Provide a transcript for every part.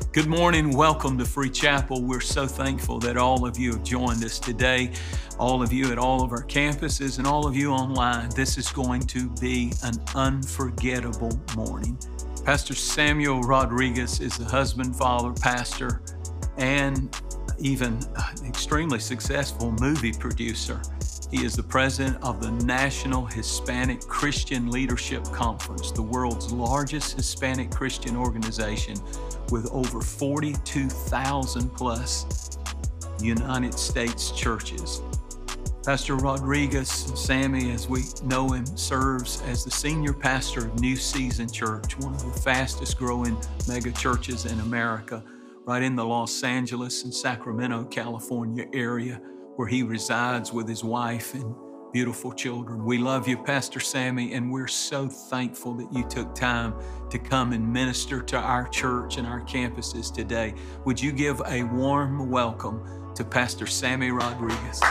Good morning. Welcome to Free Chapel. We're so thankful that all of you have joined us today, all of you at all of our campuses and all of you online. This is going to be an unforgettable morning. Pastor Samuel Rodriguez is the husband, father, pastor, and even an extremely successful movie producer. He is the president of the National Hispanic Christian Leadership Conference, the world's largest Hispanic Christian organization with over 42,000 plus United States churches. Pastor Rodriguez, Sammy, as we know him, serves as the senior pastor of New Season Church, one of the fastest growing mega churches in America, right in the Los Angeles and Sacramento, California area, where he resides with his wife and beautiful children. We love you, Pastor Sammy, and we're so thankful that you took time to come and minister to our church and our campuses today. Would you give a warm welcome to Pastor Sammy Rodriguez?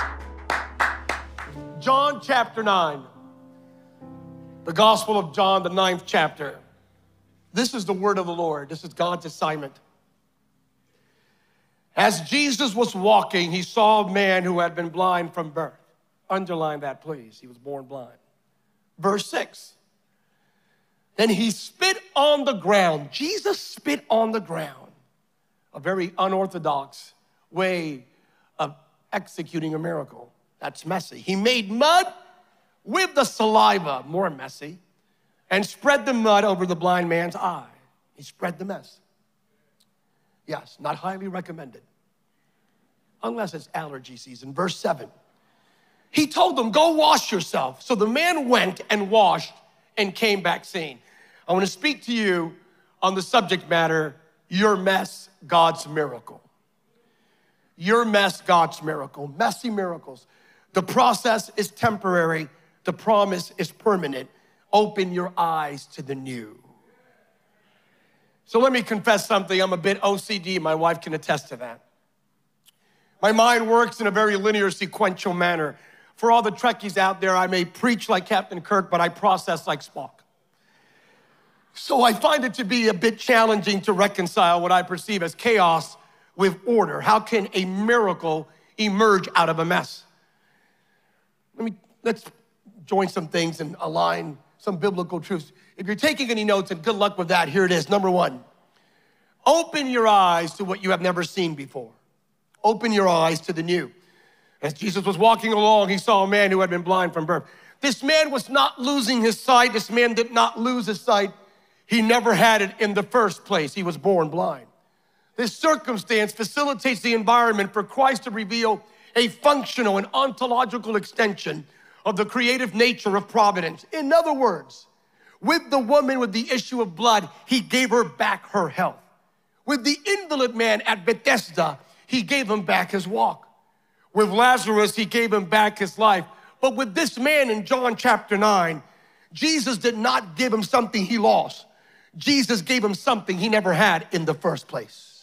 John chapter 9, the Gospel of John, the 9th chapter. This is the word of the Lord. This is God's assignment. As Jesus was walking, he saw a man who had been blind from birth. Underline that, please. He was born blind. Verse 6. Then he spit on the ground. Jesus spit on the ground. A very unorthodox way of executing a miracle. That's messy. He made mud with the saliva, more messy, and spread the mud over the blind man's eye. He spread the mess. Yes, not highly recommended, unless it's allergy season. Verse 7. He told them, go wash yourself. So the man went and washed and came back seeing. I want to speak to you on the subject matter, your mess, God's miracle. Your mess, God's miracle. Messy miracles. The process is temporary. The promise is permanent. Open your eyes to the new. So let me confess something. I'm a bit OCD. My wife can attest to that. My mind works in a very linear, sequential manner. For all the Trekkies out there, I may preach like Captain Kirk, but I process like Spock. So I find it to be a bit challenging to reconcile what I perceive as chaos with order. How can a miracle emerge out of a mess? Let's join some things and align some biblical truths. If you're taking any notes, and good luck with that, here it is. Number one, open your eyes to what you have never seen before. Open your eyes to the new. As Jesus was walking along, he saw a man who had been blind from birth. This man was not losing his sight. This man did not lose his sight. He never had it in the first place. He was born blind. This circumstance facilitates the environment for Christ to reveal a functional and ontological extension of the creative nature of providence. In other words, with the woman with the issue of blood, he gave her back her health. With the invalid man at Bethesda, he gave him back his walk. With Lazarus, he gave him back his life. But with this man in John chapter 9, Jesus did not give him something he lost. Jesus gave him something he never had in the first place.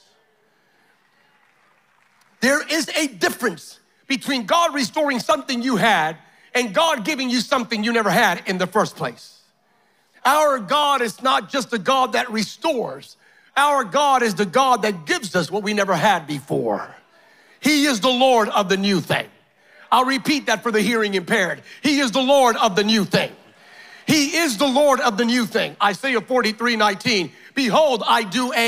There is a difference between God restoring something you had and God giving you something you never had in the first place. Our God is not just a God that restores. Our God is the God that gives us what we never had before. He is the Lord of the new thing. I'll repeat that for the hearing impaired. He is the Lord of the new thing. He is the Lord of the new thing. Isaiah 43:19. Behold, I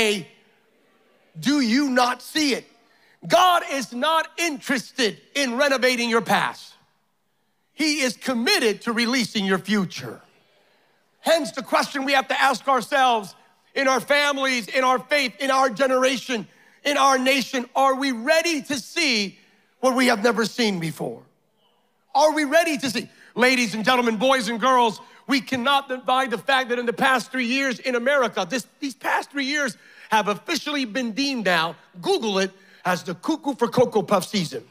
do you not see it? God is not interested in renovating your past. He is committed to releasing your future. Hence the question we have to ask ourselves in our families, in our faith, in our generation, in our nation, are we ready to see what we have never seen before? Are we ready to see? Ladies and gentlemen, boys and girls, we cannot deny the fact that in the past 3 years in America, these past 3 years have officially been deemed now, Google it, as the cuckoo for Cocoa Puff season.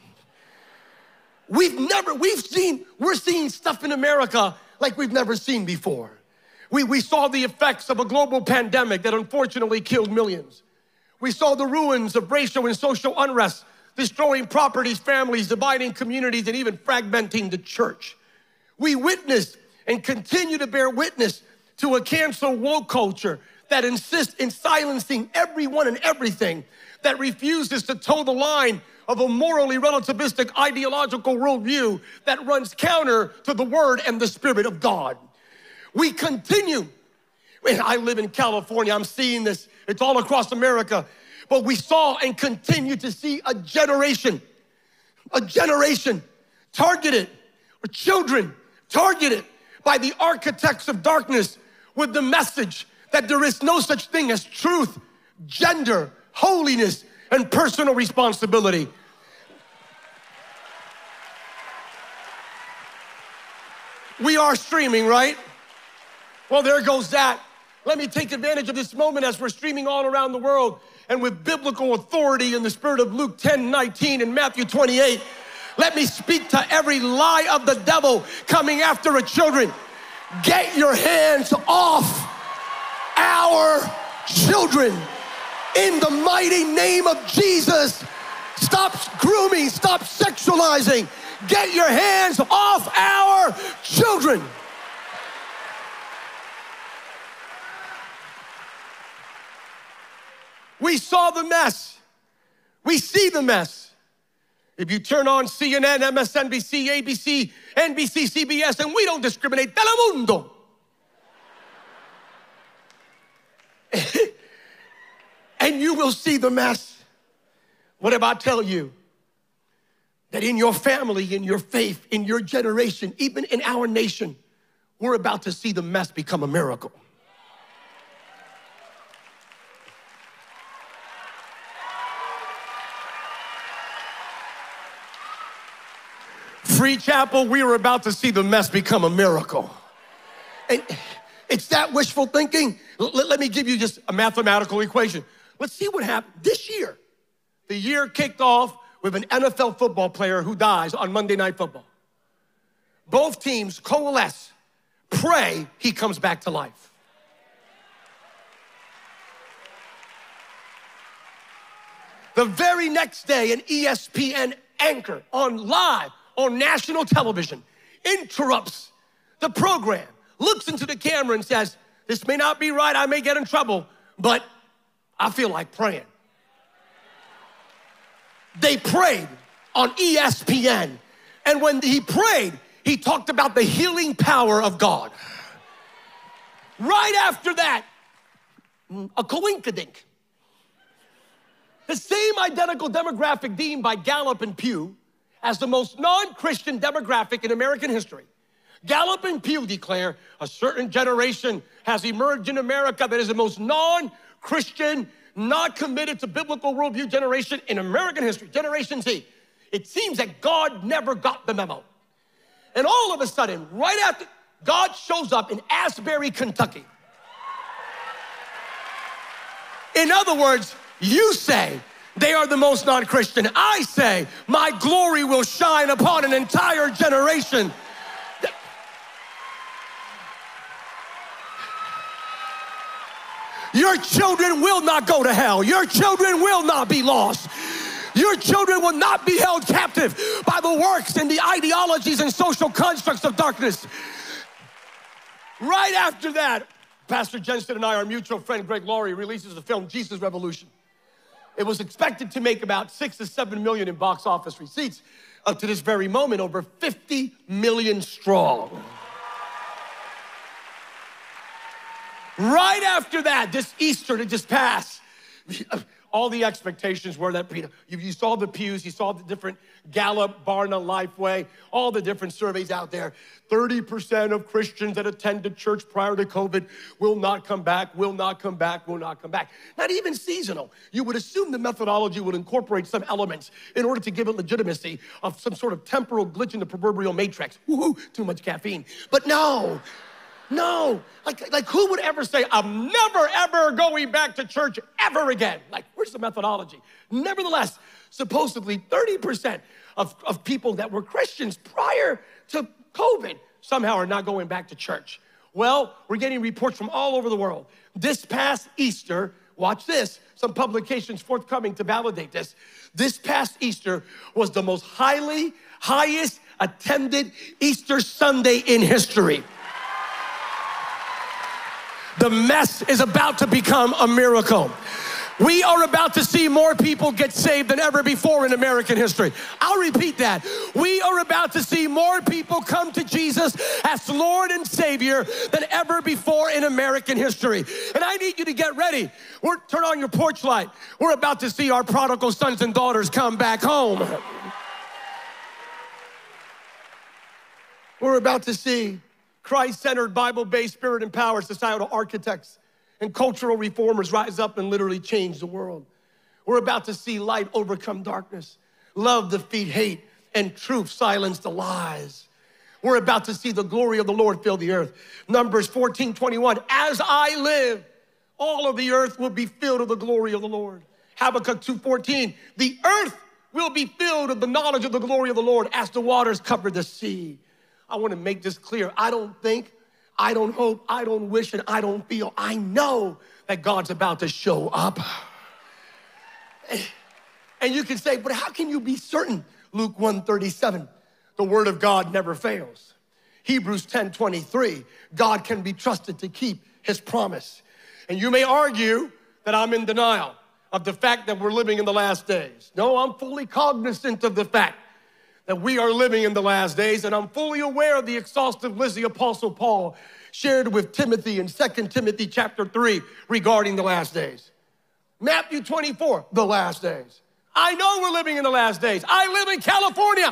We're seeing stuff in America like we've never seen before. We saw the effects of a global pandemic that unfortunately killed millions. We saw the ruins of racial and social unrest, destroying properties, families, dividing communities, and even fragmenting the church. We witnessed and continue to bear witness to a cancel woke culture that insist in silencing everyone and everything, that refuses to toe the line of a morally relativistic ideological worldview that runs counter to the Word and the Spirit of God. We continue. I live in California. I'm seeing this. It's all across America. But we saw and continue to see a generation targeted, or children targeted by the architects of darkness with the message that there is no such thing as truth, gender, holiness, and personal responsibility. We are streaming, right? Well, there goes that. Let me take advantage of this moment as we're streaming all around the world and with biblical authority in the spirit of Luke 10:19 and Matthew 28. Let me speak to every lie of the devil coming after our children. Get your hands off our children in the mighty name of Jesus. Stop grooming, stop sexualizing. Get your hands off our children. We saw the mess. We see the mess. If you turn on CNN, MSNBC, ABC, NBC, CBS, and we don't discriminate, Telemundo. And you will see the mess. What if I tell you that in your family, in your faith, in your generation, even in our nation, we're about to see the mess become a miracle? Free Chapel, we are about to see the mess become a miracle. And it's that wishful thinking. Let me give you just a mathematical equation. Let's see what happened this year. The year kicked off with an NFL football player who dies on Monday Night Football. Both teams coalesce, pray he comes back to life. The very next day, an ESPN anchor on national television interrupts the program, looks into the camera and says, "This may not be right, I may get in trouble, but I feel like praying." They prayed on ESPN, and when he prayed, he talked about the healing power of God. Right after that, a coinkadink. The same identical demographic deemed by Gallup and Pew as the most non-Christian demographic in American history. Gallup and Pew declare a certain generation has emerged in America that is the most non-Christian, not committed to biblical worldview generation in American history, Generation Z. It seems that God never got the memo. And all of a sudden, right after, God shows up in Asbury, Kentucky. In other words, you say they are the most non-Christian. I say my glory will shine upon an entire generation. Your children will not go to hell. Your children will not be lost. Your children will not be held captive by the works and the ideologies and social constructs of darkness. Right after that, Pastor Jensen and I, our mutual friend Greg Laurie, releases the film Jesus Revolution. It was expected to make about 6 to 7 million in box office receipts. Up to this very moment, over 50 million strong. Right after that, this Easter that just passed, all the expectations were that, you saw the Pews, you saw the different Gallup, Barna, Lifeway, all the different surveys out there. 30% of Christians that attended church prior to COVID will not come back, will not come back, will not come back. Not even seasonal. You would assume the methodology would incorporate some elements in order to give it legitimacy of some sort of temporal glitch in the proverbial matrix. Woo-hoo, too much caffeine. But no. Like who would ever say, I'm never, ever going back to church ever again? Like, where's the methodology? Nevertheless, supposedly 30% of people that were Christians prior to COVID somehow are not going back to church. Well, we're getting reports from all over the world. This past Easter, watch this, some publications forthcoming to validate this. This past Easter was the most highest attended Easter Sunday in history. The mess is about to become a miracle. We are about to see more people get saved than ever before in American history. I'll repeat that. We are about to see more people come to Jesus as Lord and Savior than ever before in American history. And I need you to get ready. Turn on your porch light. We're about to see our prodigal sons and daughters come back home. We're about to see Christ-centered, Bible-based, spirit-empowered societal architects and cultural reformers rise up and literally change the world. We're about to see light overcome darkness, love defeat hate, and truth silence the lies. We're about to see the glory of the Lord fill the earth. Numbers 14:21, as I live, all of the earth will be filled with the glory of the Lord. Habakkuk 2:14, the earth will be filled with the knowledge of the glory of the Lord as the waters cover the sea. I want to make this clear. I don't think, I don't hope, I don't wish, and I don't feel. I know that God's about to show up. And you can say, but how can you be certain? Luke 1:37, the word of God never fails. Hebrews 10:23, God can be trusted to keep his promise. And you may argue that I'm in denial of the fact that we're living in the last days. No, I'm fully cognizant of the fact that we are living in the last days, and I'm fully aware of the exhaustive list the Apostle Paul shared with Timothy in 2 Timothy chapter 3 regarding the last days. Matthew 24, the last days. I know we're living in the last days. I live in California.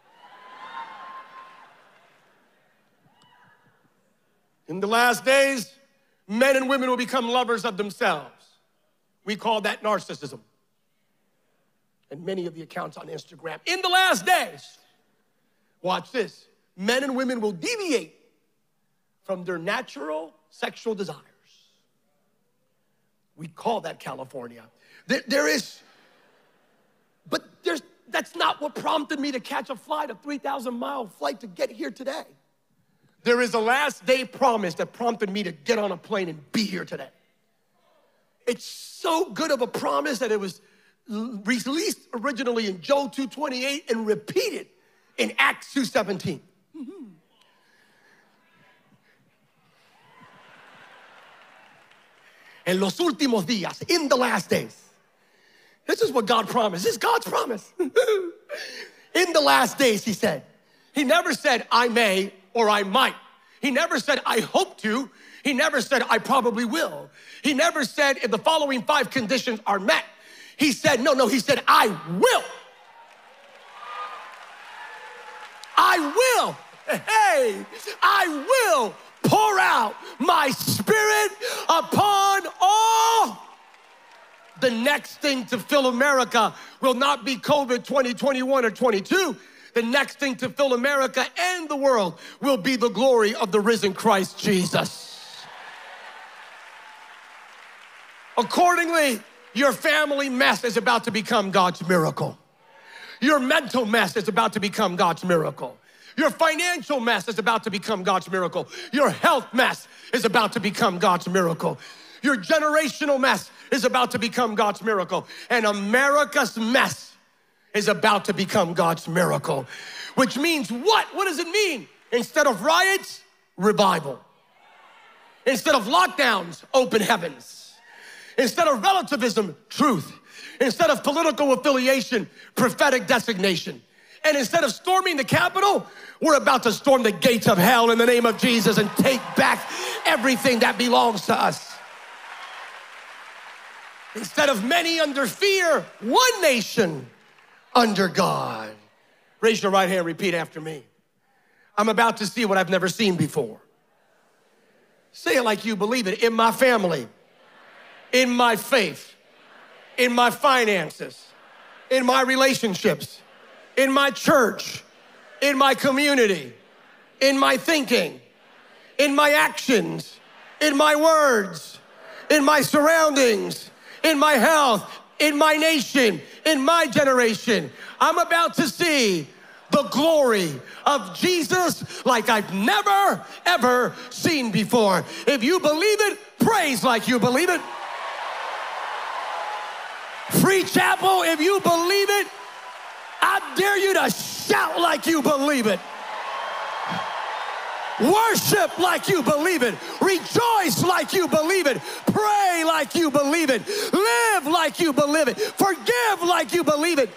In the last days, men and women will become lovers of themselves. We call that narcissism. And many of the accounts on Instagram. In the last days, watch this, men and women will deviate from their natural sexual desires. We call that California. That's not what prompted me to catch a 3,000-mile flight to get here today. There is a last day promise that prompted me to get on a plane and be here today. It's so good of a promise that it was released originally in Joel 2:28 and repeated in Acts 2:17. En los últimos días, in the last days. This is what God promised. This is God's promise. In the last days, he said. He never said, I may or I might. He never said, I hope to. He never said, I probably will. He never said, if the following 5 conditions are met. He said, no, he said, I will. I will. Hey, I will pour out my spirit upon all. The next thing to fill America will not be COVID 2021 or 22. The next thing to fill America and the world will be the glory of the risen Christ Jesus. Accordingly, your family mess is about to become God's miracle. Your mental mess is about to become God's miracle. Your financial mess is about to become God's miracle. Your health mess is about to become God's miracle. Your generational mess is about to become God's miracle. And America's mess is about to become God's miracle. Which means what? What does it mean? Instead of riots, revival. Instead of lockdowns, open heavens. Instead of relativism, truth. Instead of political affiliation, prophetic designation. And instead of storming the Capitol, we're about to storm the gates of hell in the name of Jesus and take back everything that belongs to us. Instead of many under fear, one nation under God. Raise your right hand, repeat after me. I'm about to see what I've never seen before. Say it like you believe it. In my family, in my faith, in my finances, in my relationships, in my church, in my community, in my thinking, in my actions, in my words, in my surroundings, in my health, in my nation, in my generation. I'm about to see the glory of Jesus like I've never, ever seen before. If you believe it, praise like you believe it. Free Chapel, if you believe it, I dare you to shout like you believe it. Worship like you believe it. Rejoice like you believe it. Pray like you believe it. Live like you believe it. Forgive like you believe it.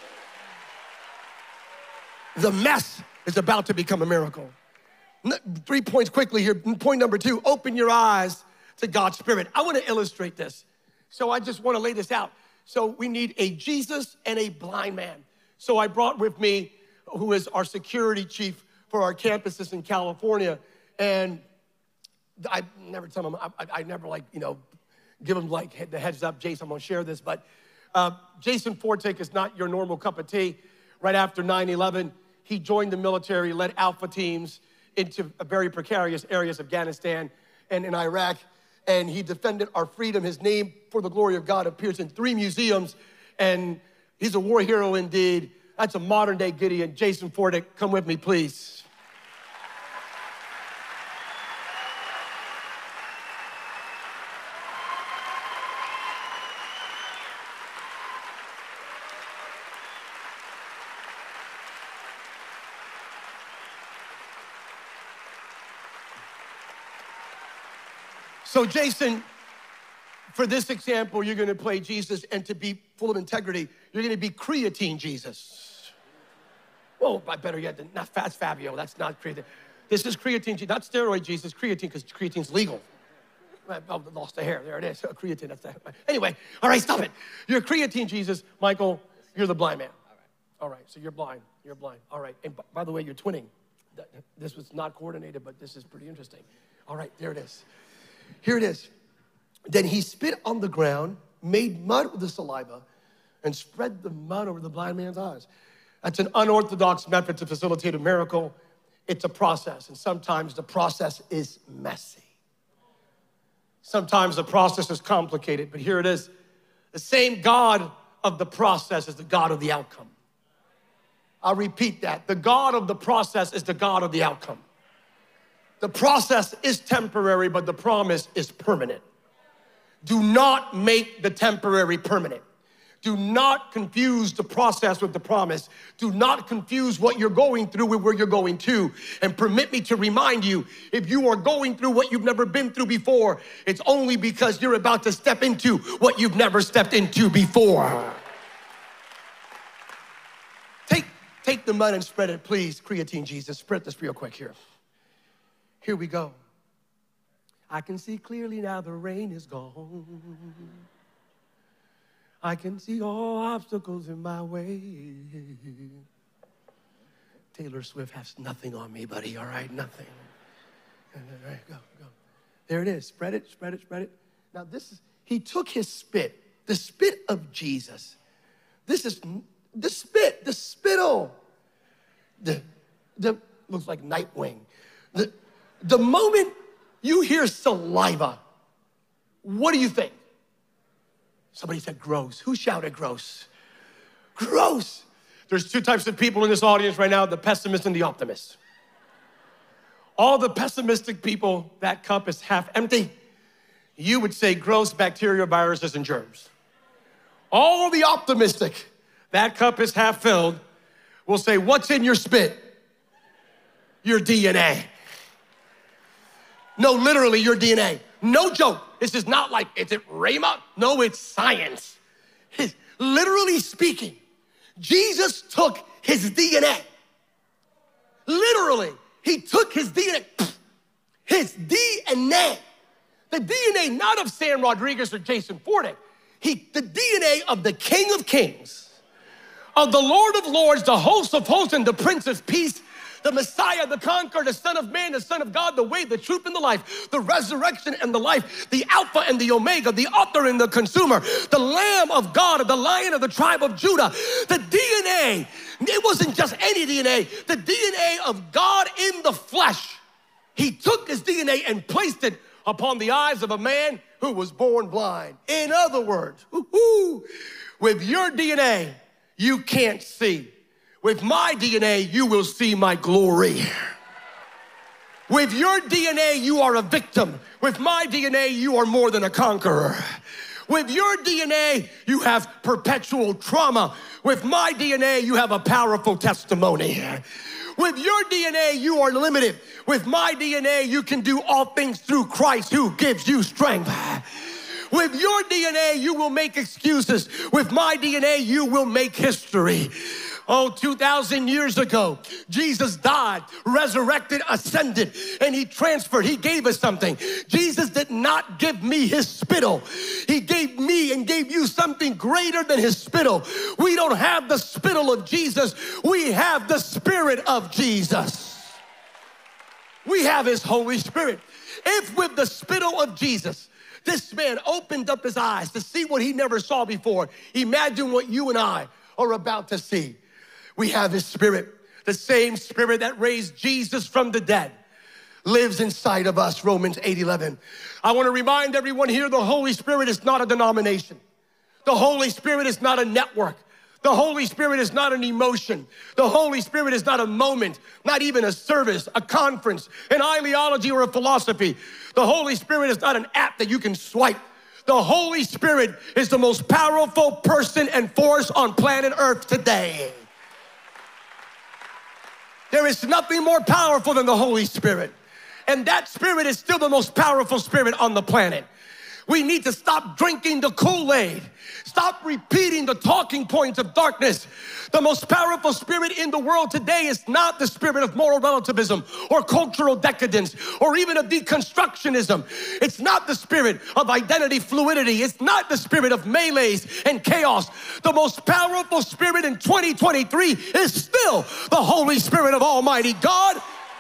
The mess is about to become a miracle. 3 points quickly here. Point number 2, open your eyes to God's Spirit. I want to illustrate this. So I just want to lay this out. So we need a Jesus and a blind man. So I brought with me who is our security chief for our campuses in California. And I never tell them, I never give them the heads up, Jason, I'm gonna share this. But Jason Fortick is not your normal cup of tea. Right after 9/11, he joined the military, led alpha teams into very precarious areas of Afghanistan and in Iraq. And he defended our freedom. His name, for the glory of God, appears in 3 museums. And he's a war hero indeed. That's a modern day Gideon. Jason Fortick, come with me, please. So Jason, for this example, you're gonna play Jesus, and to be full of integrity, you're gonna be creatine Jesus. Well, I better yet, not Fats Fabio, that's not creatine. This is creatine, not steroid Jesus, creatine, because creatine's legal. I lost the hair, there it is, creatine, that's that. Anyway, all right, stop it. You're creatine Jesus. Michael, you're the blind man. All right, so you're blind, all right. And by the way, you're twinning. This was not coordinated, but this is pretty interesting. All right, there it is. Here it is. Then he spit on the ground, made mud with the saliva, and spread the mud over the blind man's eyes. That's an unorthodox method to facilitate a miracle. It's a process, and sometimes the process is messy. Sometimes the process is complicated, but here it is. The same God of the process is the God of the outcome. I'll repeat that. The God of the process is the God of the outcome. The process is temporary, but the promise is permanent. Do not make the temporary permanent. Do not confuse the process with the promise. Do not confuse what you're going through with where you're going to. And permit me to remind you, if you are going through what you've never been through before, it's only because you're about to step into what you've never stepped into before. Take the mud and spread it, please. Creatine Jesus, spread this real quick here. Here we go. I can see clearly now the rain is gone. I can see all obstacles in my way. Taylor Swift has nothing on me, buddy, all right? Nothing. All right, go. There it is. Spread it. Now this is, he took his spit, the spit of Jesus. This is the spit, the spittle. The looks like Nightwing. The moment you hear saliva, what do you think? Somebody said gross. Who shouted gross? Gross. There's 2 types of people in this audience right now, the pessimist and the optimist. All the pessimistic people, that cup is half empty. You would say gross bacteria, viruses, and germs. All the optimistic, that cup is half filled, will say, what's in your spit? Your DNA. No, literally your DNA. No joke. This is not like, is it Rhema? No, it's science. Literally speaking, Jesus took his DNA. Literally, he took his DNA. His DNA. The DNA not of Sam Rodriguez or Jason Fortick. The DNA of the King of Kings, of the Lord of Lords, the host of hosts, and the Prince of Peace, the Messiah, the Conqueror, the Son of Man, the Son of God, the way, the truth, and the life, the resurrection and the life, the Alpha and the Omega, the author and the consumer, the Lamb of God, the Lion of the tribe of Judah. The DNA, it wasn't just any DNA, the DNA of God in the flesh. He took his DNA and placed it upon the eyes of a man who was born blind. In other words, with your DNA, you can't see. With my DNA, you will see my glory. With your DNA, you are a victim. With my DNA, you are more than a conqueror. With your DNA, you have perpetual trauma. With my DNA, you have a powerful testimony. With your DNA, you are limited. With my DNA, you can do all things through Christ who gives you strength. With your DNA, you will make excuses. With my DNA, you will make history. Oh, 2,000 years ago, Jesus died, resurrected, ascended, and he transferred. He gave us something. Jesus did not give me his spittle. He gave me and gave you something greater than his spittle. We don't have the spittle of Jesus. We have the Spirit of Jesus. We have his Holy Spirit. If with the spittle of Jesus, this man opened up his eyes to see what he never saw before, imagine what you and I are about to see. We have his Spirit. The same Spirit that raised Jesus from the dead lives inside of us, Romans 8:11. I want to remind everyone here, the Holy Spirit is not a denomination. The Holy Spirit is not a network. The Holy Spirit is not an emotion. The Holy Spirit is not a moment, not even a service, a conference, an ideology, or a philosophy. The Holy Spirit is not an app that you can swipe. The Holy Spirit is the most powerful person and force on planet Earth today. There is nothing more powerful than the Holy Spirit. And that Spirit is still the most powerful spirit on the planet. We need to stop drinking the Kool-Aid. Stop repeating the talking points of darkness. The most powerful spirit in the world today is not the spirit of moral relativism or cultural decadence or even of deconstructionism. It's not the spirit of identity fluidity. It's not the spirit of melees and chaos. The most powerful spirit in 2023 is still the Holy Spirit of Almighty God.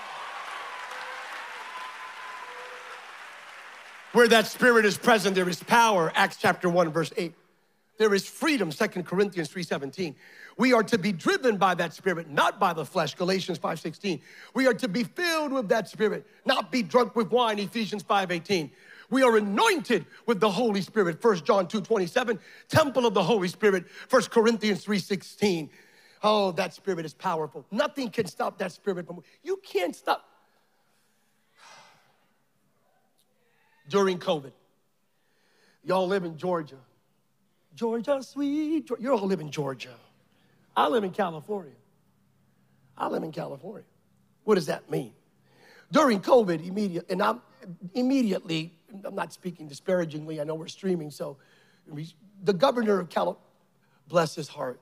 Where that Spirit is present, there is power, Acts chapter 1, verse 8. There is freedom, 2 Corinthians 3:17. We are to be driven by that Spirit, not by the flesh, Galatians 5:16. We are to be filled with that Spirit, not be drunk with wine, Ephesians 5:18. We are anointed with the Holy Spirit, 1 John 2:27. Temple of the Holy Spirit, 1 Corinthians 3:16. Oh, that Spirit is powerful. Nothing can stop that Spirit from, you can't stop. During COVID, y'all live in Georgia. Georgia, sweet Georgia. You all live in Georgia. I live in California. What does that mean? During COVID, I'm not speaking disparagingly. I know we're streaming, so the governor of California, bless his heart.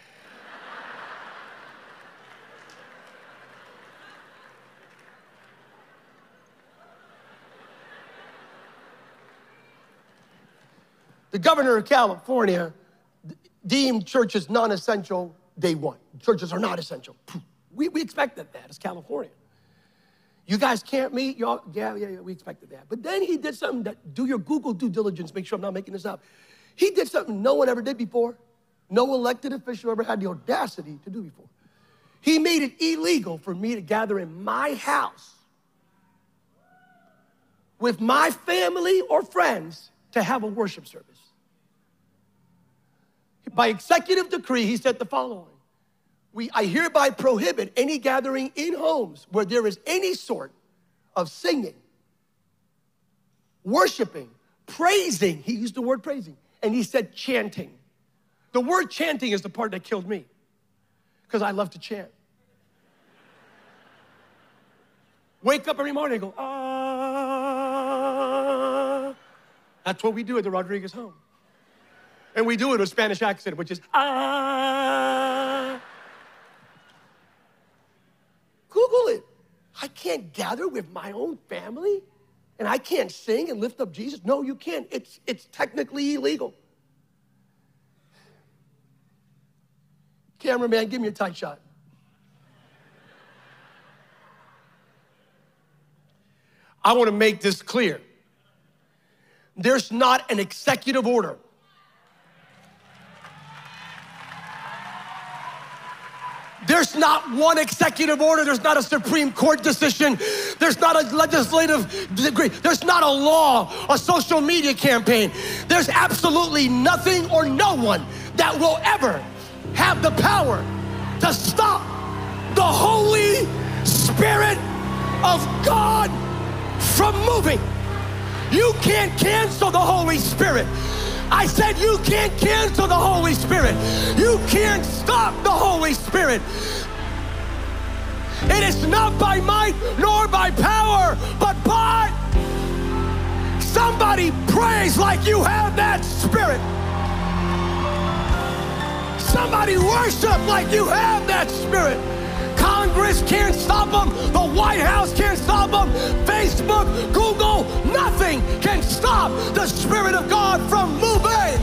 The governor of California deemed churches non-essential day one. Churches are not essential. We expected that as California. You guys can't meet, y'all? Yeah, we expected that. But then he did something that, do your Google due diligence, make sure I'm not making this up. He did something no one ever did before. No elected official ever had the audacity to do before. He made it illegal for me to gather in my house with my family or friends to have a worship service. By executive decree, he said the following: I hereby prohibit any gathering in homes where there is any sort of singing, worshiping, praising. He used the word praising, and he said chanting. The word chanting is the part that killed me, because I love to chant. Wake up every morning and go, ah. That's what we do at the Rodriguez home. And we do it with a Spanish accent, which is, ah. Google it. I can't gather with my own family and I can't sing and lift up Jesus. No, you can't. It's technically illegal. Cameraman, give me a tight shot. I want to make this clear. There's not an executive order. There's not one executive order. There's not a Supreme Court decision. There's not a legislative decree. There's not a law, a social media campaign. There's absolutely nothing or no one that will ever have the power to stop the Holy Spirit of God from moving. You can't cancel the Holy Spirit. I said you can't cancel the Holy Spirit. You can't stop the Holy Spirit. It is not by might nor by power, but by somebody praise like you have that spirit. Somebody worship like you have that spirit. Congress can't stop them. The White House can't stop them. Facebook, Google, nothing can stop the Spirit of God from moving.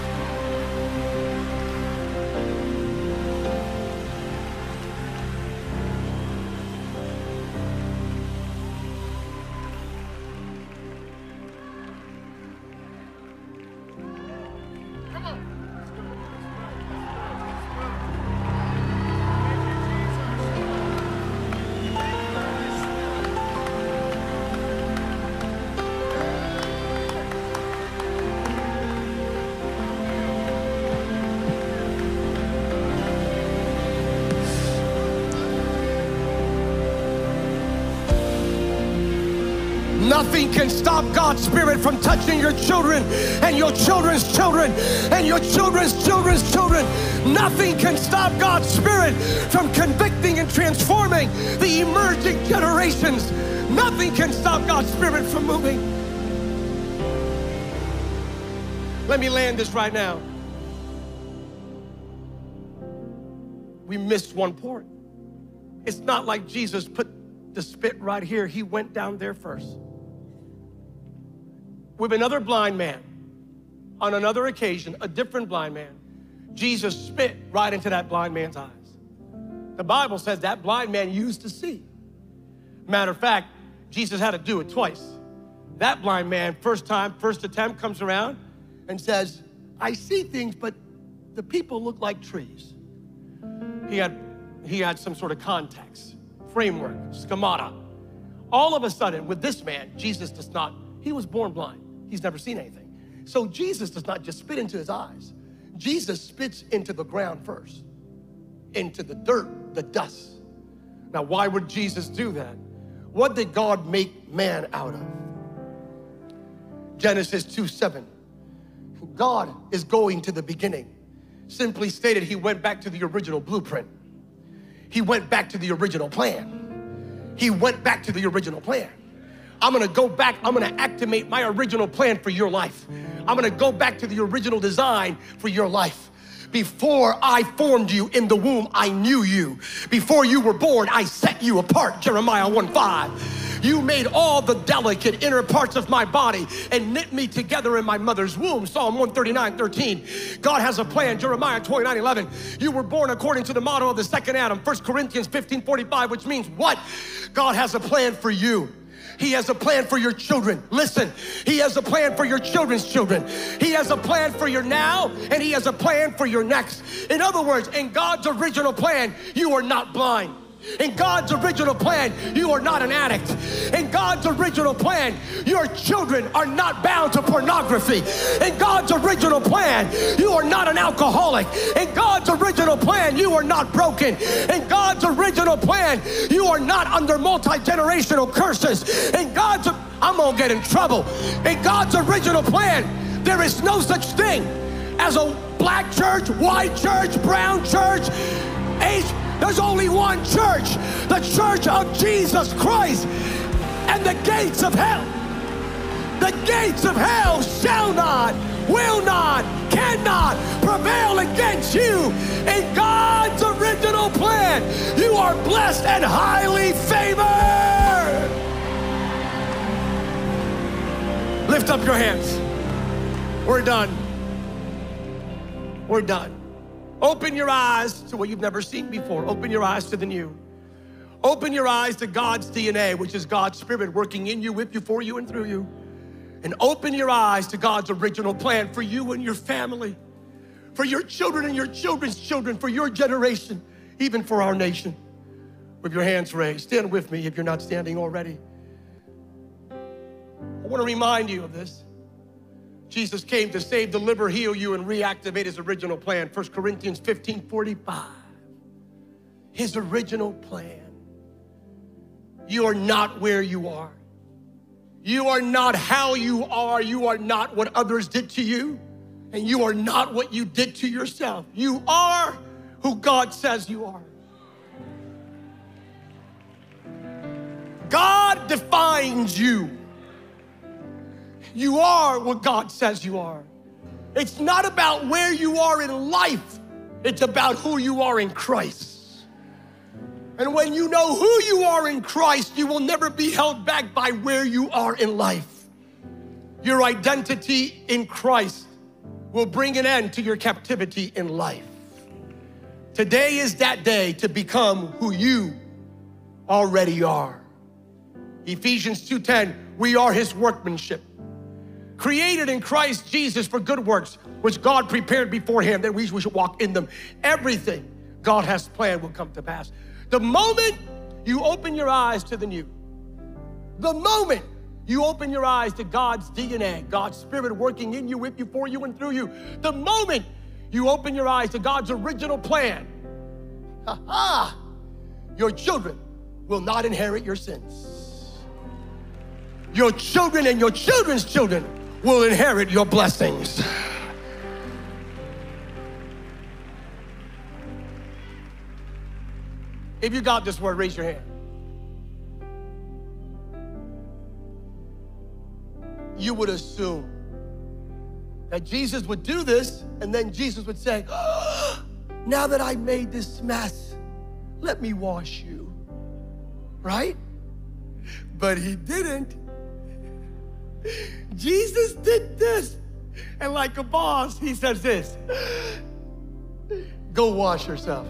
Nothing can stop God's Spirit from touching your children and your children's children and your children's children's children. Nothing can stop God's Spirit from convicting and transforming the emerging generations. Nothing can stop God's Spirit from moving. Let me land this right now. We missed one part. It's not like Jesus put the spit right here. He went down there first. With another blind man, on another occasion, a different blind man, Jesus spit right into that blind man's eyes. The Bible says that blind man used to see. Matter of fact, Jesus had to do it twice. That blind man, first attempt, comes around and says, I see things, but the people look like trees. He had some sort of context, framework, schemata. All of a sudden, with this man, Jesus does not, he was born blind. He's never seen anything. So Jesus does not just spit into his eyes. Jesus spits into the ground first, into the dirt, the dust. Now, why would Jesus do that? What did God make man out of? Genesis 2:7. God is going to the beginning. Simply stated, he went back to the original blueprint. He went back to the original plan. He went back to the original plan. I'm gonna go back, I'm gonna activate my original plan for your life. I'm gonna go back to the original design for your life. Before I formed you in the womb, I knew you. Before you were born, I set you apart, Jeremiah 1:5. You made all the delicate inner parts of my body and knit me together in my mother's womb, Psalm 139:13. God has a plan, Jeremiah 29:11. You were born according to the model of the second Adam, 1 Corinthians 15:45, which means what? God has a plan for you. He has a plan for your children. Listen, he has a plan for your children's children. He has a plan for your now, and he has a plan for your next. In other words, in God's original plan, you are not blind. In God's original plan, you are not an addict. In God's original plan, your children are not bound to pornography. In God's original plan, you are not an alcoholic. In God's original plan, you are not broken. In God's original plan, you are not under multi-generational curses. In God's, I'm gonna get in trouble. In God's original plan, there is no such thing as a black church, white church, brown church, There's only one church, the church of Jesus Christ. And the gates of hell shall not, will not, cannot prevail against you. In God's original plan, you are blessed and highly favored. Lift up your hands. We're done. We're done. Open your eyes to what you've never seen before. Open your eyes to the new. Open your eyes to God's DNA, which is God's Spirit working in you, with you, for you, and through you. And open your eyes to God's original plan for you and your family, for your children and your children's children, for your generation, even for our nation. With your hands raised, stand with me if you're not standing already. I want to remind you of this. Jesus came to save, deliver, heal you, and reactivate his original plan. 1 Corinthians 15:45. His original plan. You are not where you are. You are not how you are. You are not what others did to you. And you are not what you did to yourself. You are who God says you are. God defines you. You are what God says you are. It's not about where you are in life. It's about who you are in Christ. And when you know who you are in Christ, you will never be held back by where you are in life. Your identity in Christ will bring an end to your captivity in life. Today is that day to become who you already are. Ephesians 2:10, we are his workmanship, created in Christ Jesus for good works, which God prepared beforehand that we should walk in them. Everything God has planned will come to pass. The moment you open your eyes to the new, the moment you open your eyes to God's DNA, God's Spirit working in you, with you, for you, and through you, the moment you open your eyes to God's original plan, your children will not inherit your sins. Your children and your children's children will inherit your blessings. If you got this word, raise your hand. You would assume that Jesus would do this, and then Jesus would say, oh, now that I made this mess, let me wash you, right? But he didn't. Jesus did this, and like a boss, he says this, go wash yourself.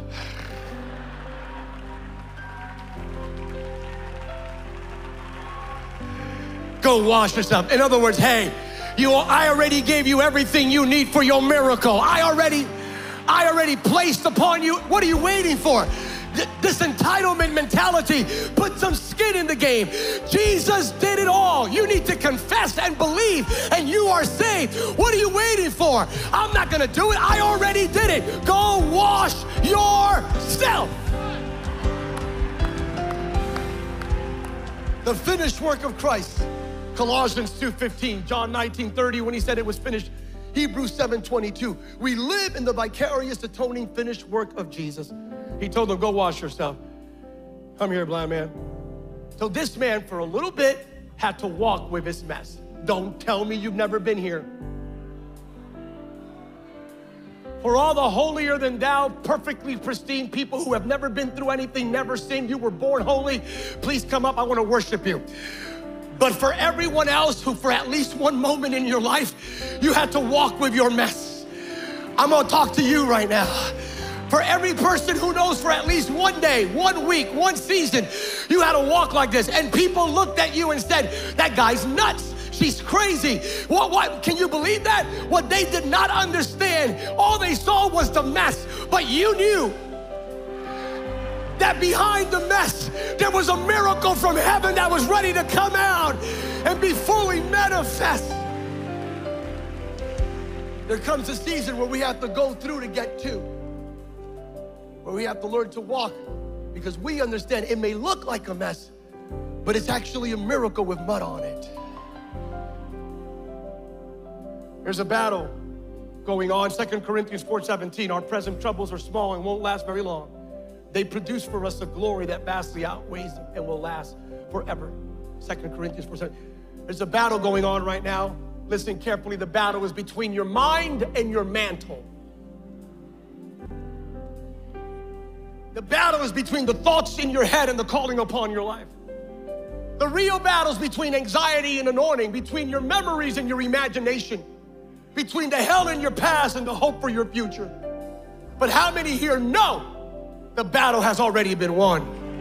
Go wash yourself. In other words, hey, I already gave you everything you need for your miracle. I already placed upon you. What are you waiting for? This entitlement mentality, put some skin in the game. Jesus did it all. You need to confess and believe, and you are saved. What are you waiting for? I'm not gonna do it. I already did it. Go wash yourself. The finished work of Christ. Colossians 2:15, John 19:30, when he said it was finished. Hebrews 7:22. We live in the vicarious atoning finished work of Jesus. He told them, go wash yourself. Come here, blind man. So this man, for a little bit, had to walk with his mess. Don't tell me you've never been here. For all the holier than thou, perfectly pristine people who have never been through anything, never sinned, you were born holy, please come up, I want to worship you. But for everyone else who for at least one moment in your life, you had to walk with your mess, I'm gonna talk to you right now. For every person who knows for at least one day, 1 week, one season, you had to walk like this. And people looked at you and said, that guy's nuts. She's crazy. What? Can you believe that? What they did not understand, all they saw was the mess. But you knew that behind the mess, there was a miracle from heaven that was ready to come out and be fully manifest. There comes a season where we have to go through to get to, where we have to learn to walk, because we understand it may look like a mess, but it's actually a miracle with mud on it. There's a battle going on. 2 Corinthians 4:17, our present troubles are small and won't last very long. They produce for us a glory that vastly outweighs them and will last forever. 2 Corinthians 4:17. There's a battle going on right now. Listen carefully. The battle is between your mind and your mantle. The battle is between the thoughts in your head and the calling upon your life. The real battle is between anxiety and anointing, between your memories and your imagination, between the hell in your past and the hope for your future. But how many here know the battle has already been won?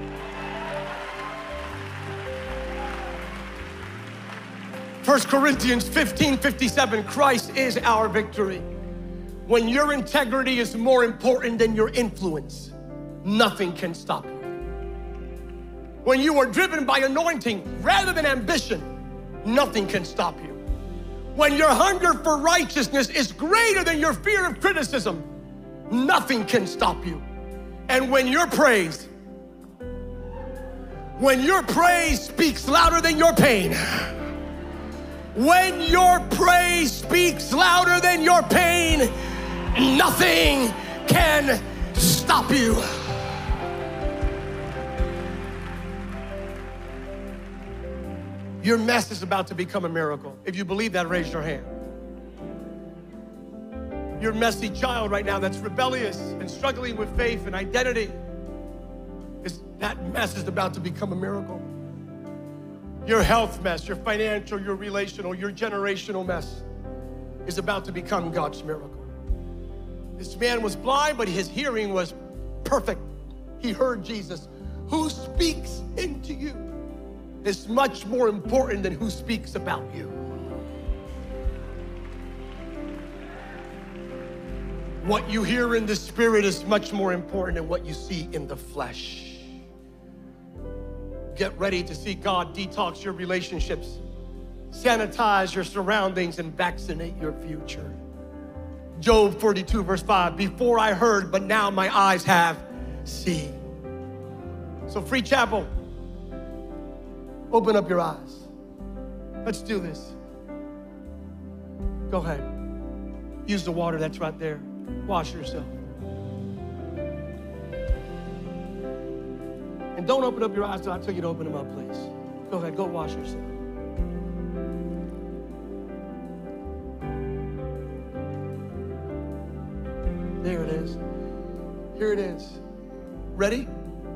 First Corinthians 15:57, Christ is our victory. When your integrity is more important than your influence, nothing can stop you. When you are driven by anointing rather than ambition, nothing can stop you. When your hunger for righteousness is greater than your fear of criticism, nothing can stop you. And when your praise speaks louder than your pain, when your praise speaks louder than your pain, nothing can stop you. Your mess is about to become a miracle. If you believe that, raise your hand. Your messy child right now that's rebellious and struggling with faith and identity, that mess is about to become a miracle. Your health mess, your financial, your relational, your generational mess is about to become God's miracle. This man was blind, but his hearing was perfect. He heard Jesus. Who speaks into you is much more important than who speaks about you. What you hear in the spirit is much more important than what you see in the flesh. Get ready to see God detox your relationships, sanitize your surroundings, and vaccinate your future. Job 42, verse 5, before I heard, but now my eyes have seen. So Free Chapel, open up your eyes. Let's do this. Go ahead. Use the water that's right there. Wash yourself. And don't open up your eyes until I tell you to open them up, please. Go ahead, go wash yourself. There it is. Here it is. Ready?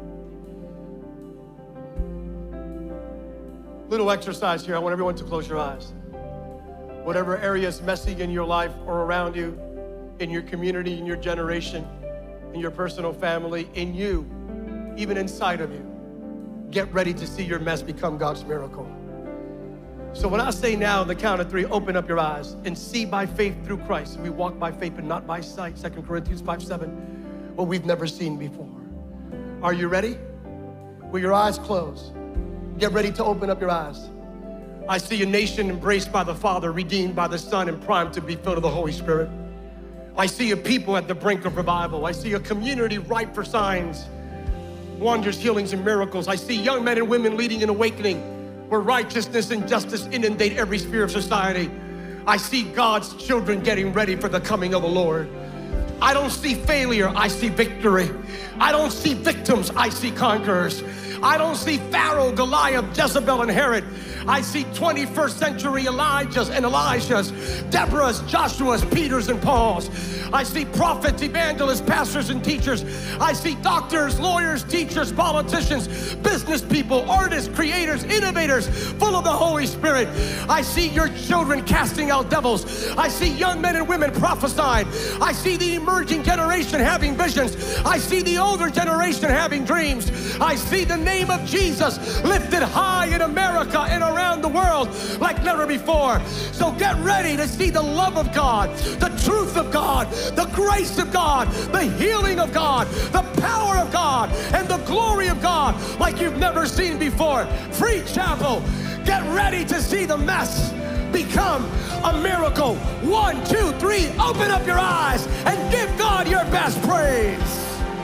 Little exercise here. I want everyone to close your eyes. Whatever area is messy in your life or around you, in your community, in your generation, in your personal family, in you, even inside of you, get ready to see your mess become God's miracle. So when I say now, the count of 3, open up your eyes and see by faith through Christ. We walk by faith and not by sight. 2 Corinthians 5:7, what we've never seen before. Are you ready? With your eyes closed, get ready to open up your eyes. I see a nation embraced by the Father, redeemed by the Son, and primed to be filled with the Holy Spirit. I see a people at the brink of revival. I see a community ripe for signs, wonders, healings, and miracles. I see young men and women leading an awakening where righteousness and justice inundate every sphere of society. I see God's children getting ready for the coming of the Lord. I don't see failure, I see victory. I don't see victims, I see conquerors. I don't see Pharaoh, Goliath, Jezebel, and Herod. I see 21st century Elijahs and Elishas, Deborahs, Joshuas, Peters, and Pauls. I see prophets, evangelists, pastors, and teachers. I see doctors, lawyers, teachers, politicians, business people, artists, creators, innovators, full of the Holy Spirit. I see your children casting out devils. I see young men and women prophesying. I see the emerging generation having visions. I see the older generation having dreams. I see the name of Jesus lifted high in America and around the world like never before. So get ready to see the love of God, the truth of God, the grace of God, the healing of God, the power of God, and the glory of God like you've never seen before. Free Chapel, get ready to see the mess become a miracle. 1, 2, 3, open up your eyes and give God your best praise.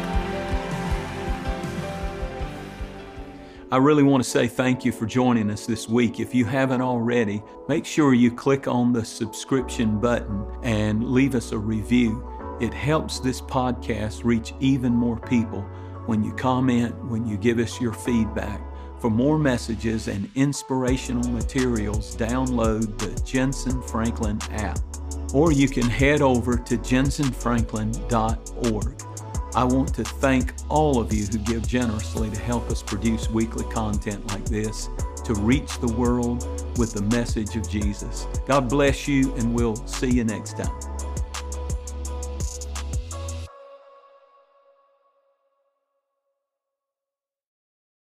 I really want to say thank you for joining us this week. If you haven't already, make sure you click on the subscription button and leave us a review. It helps this podcast reach even more people when you comment, when you give us your feedback. For more messages and inspirational materials, download the Jentezen Franklin app, or you can head over to jentezenfranklin.org. I want to thank all of you who give generously to help us produce weekly content like this, to reach the world with the message of Jesus. God bless you, and we'll see you next time.